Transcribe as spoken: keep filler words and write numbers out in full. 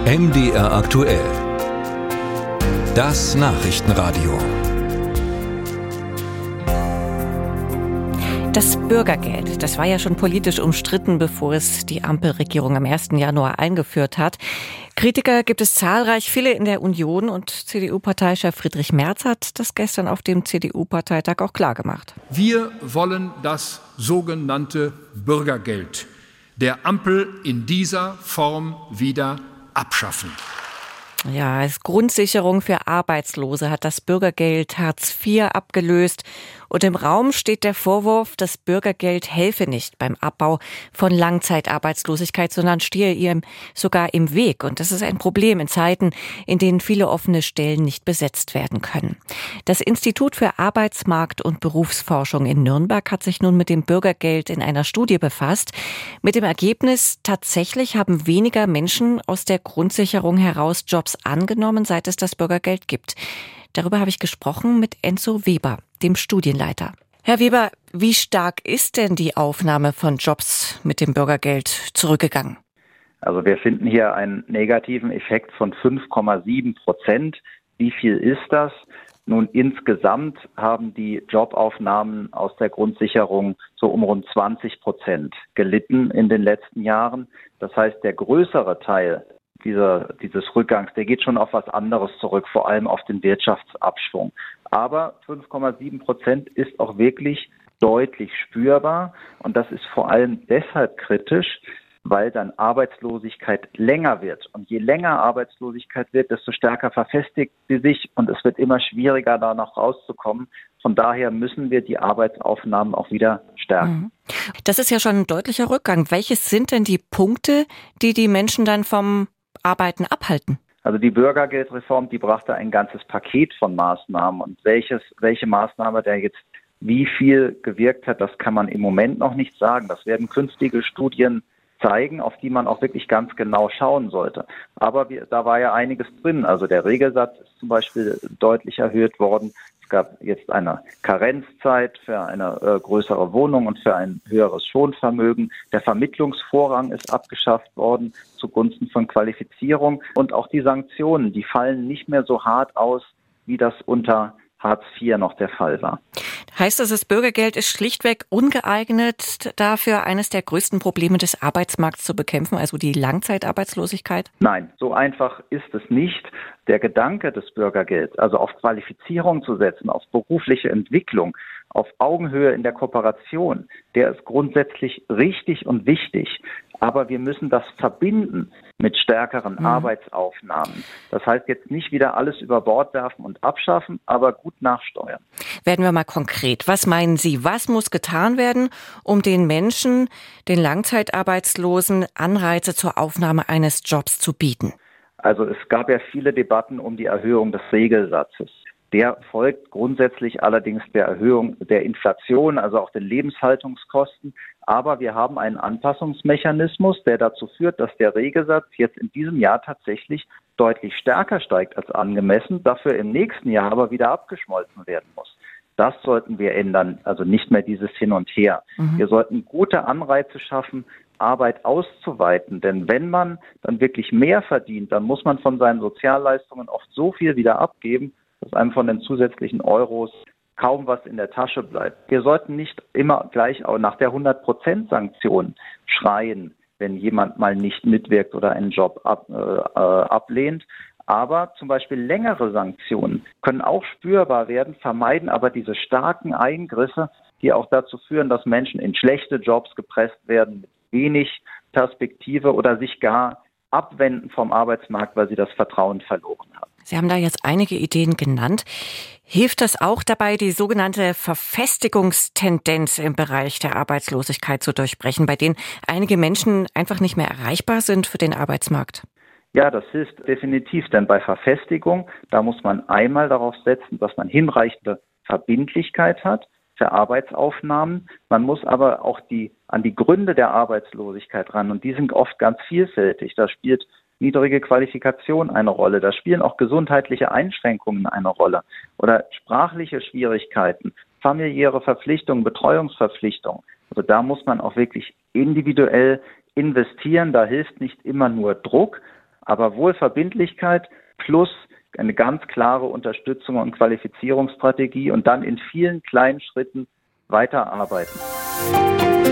M D R aktuell. Das Nachrichtenradio. Das Bürgergeld, das war ja schon politisch umstritten, bevor es die Ampelregierung am ersten Januar eingeführt hat. Kritiker gibt es zahlreich, viele in der Union, und C D U-Parteichef Friedrich Merz hat das gestern auf dem C D U-Parteitag auch klargemacht. Wir wollen das sogenannte Bürgergeld der Ampel in dieser Form wieder abschaffen. Ja, als Grundsicherung für Arbeitslose hat das Bürgergeld Hartz vier abgelöst. Und im Raum steht der Vorwurf, das Bürgergeld helfe nicht beim Abbau von Langzeitarbeitslosigkeit, sondern stehe ihr sogar im Weg. Und das ist ein Problem in Zeiten, in denen viele offene Stellen nicht besetzt werden können. Das Institut für Arbeitsmarkt- und Berufsforschung in Nürnberg hat sich nun mit dem Bürgergeld in einer Studie befasst. Mit dem Ergebnis, tatsächlich haben weniger Menschen aus der Grundsicherung heraus Jobs angenommen, seit es das Bürgergeld gibt. Darüber habe ich gesprochen mit Enzo Weber, dem Studienleiter. Herr Weber, wie stark ist denn die Aufnahme von Jobs mit dem Bürgergeld zurückgegangen? Also wir finden hier einen negativen Effekt von fünf Komma sieben Prozent. Wie viel ist das? Nun, insgesamt haben die Jobaufnahmen aus der Grundsicherung so um rund zwanzig Prozent gelitten in den letzten Jahren. Das heißt, der größere Teil Dieser, dieses Rückgangs, der geht schon auf was anderes zurück, vor allem auf den Wirtschaftsabschwung. Aber fünf Komma sieben Prozent ist auch wirklich deutlich spürbar. Und das ist vor allem deshalb kritisch, weil dann Arbeitslosigkeit länger wird. Und je länger Arbeitslosigkeit wird, desto stärker verfestigt sie sich und es wird immer schwieriger, da noch rauszukommen. Von daher müssen wir die Arbeitsaufnahmen auch wieder stärken. Das ist ja schon ein deutlicher Rückgang. Welches sind denn die Punkte, die die Menschen dann vom Arbeiten abhalten? Also die Bürgergeldreform, die brachte ein ganzes Paket von Maßnahmen. Und welches, welche Maßnahme der jetzt wie viel gewirkt hat, das kann man im Moment noch nicht sagen. Das werden künftige Studien zeigen, auf die man auch wirklich ganz genau schauen sollte. Aber wir, da war ja einiges drin. Also der Regelsatz ist zum Beispiel deutlich erhöht worden. Es gab jetzt eine Karenzzeit für eine äh, größere Wohnung und für ein höheres Schonvermögen. Der Vermittlungsvorrang ist abgeschafft worden zugunsten von Qualifizierung. Und auch die Sanktionen, die fallen nicht mehr so hart aus, wie das unter Hartz vier noch der Fall war. Heißt das, das Bürgergeld ist schlichtweg ungeeignet dafür, eines der größten Probleme des Arbeitsmarkts zu bekämpfen, also die Langzeitarbeitslosigkeit? Nein, so einfach ist es nicht. Der Gedanke des Bürgergelds, also auf Qualifizierung zu setzen, auf berufliche Entwicklung, auf Augenhöhe in der Kooperation, der ist grundsätzlich richtig und wichtig. Aber wir müssen das verbinden mit stärkeren mhm. Arbeitsaufnahmen. Das heißt jetzt nicht wieder alles über Bord werfen und abschaffen, aber gut nachsteuern. Werden wir mal konkret. Was meinen Sie, was muss getan werden, um den Menschen, den Langzeitarbeitslosen, Anreize zur Aufnahme eines Jobs zu bieten? Also es gab ja viele Debatten um die Erhöhung des Regelsatzes. Der folgt grundsätzlich allerdings der Erhöhung der Inflation, also auch den Lebenshaltungskosten. Aber wir haben einen Anpassungsmechanismus, der dazu führt, dass der Regelsatz jetzt in diesem Jahr tatsächlich deutlich stärker steigt als angemessen, dafür im nächsten Jahr aber wieder abgeschmolzen werden muss. Das sollten wir ändern, also nicht mehr dieses Hin und Her. Mhm. Wir sollten gute Anreize schaffen, Arbeit auszuweiten. Denn wenn man dann wirklich mehr verdient, dann muss man von seinen Sozialleistungen oft so viel wieder abgeben, dass einem von den zusätzlichen Euros kaum was in der Tasche bleibt. Wir sollten nicht immer gleich auch nach der hundert Prozent Sanktion schreien, wenn jemand mal nicht mitwirkt oder einen Job ab, äh, ablehnt. Aber zum Beispiel längere Sanktionen können auch spürbar werden, vermeiden aber diese starken Eingriffe, die auch dazu führen, dass Menschen in schlechte Jobs gepresst werden, mit wenig Perspektive oder sich gar abwenden vom Arbeitsmarkt, weil sie das Vertrauen verloren haben. Sie haben da jetzt einige Ideen genannt. Hilft das auch dabei, die sogenannte Verfestigungstendenz im Bereich der Arbeitslosigkeit zu durchbrechen, bei denen einige Menschen einfach nicht mehr erreichbar sind für den Arbeitsmarkt? Ja, das hilft definitiv, denn bei Verfestigung, da muss man einmal darauf setzen, dass man hinreichende Verbindlichkeit hat für Arbeitsaufnahmen. Man muss aber auch die an die Gründe der Arbeitslosigkeit ran und die sind oft ganz vielfältig. Da spielt niedrige Qualifikation eine Rolle. Da spielen auch gesundheitliche Einschränkungen eine Rolle oder sprachliche Schwierigkeiten, familiäre Verpflichtungen, Betreuungsverpflichtungen. Also da muss man auch wirklich individuell investieren. Da hilft nicht immer nur Druck, Aber wohl Verbindlichkeit plus eine ganz klare Unterstützung und Qualifizierungsstrategie und dann in vielen kleinen Schritten weiterarbeiten.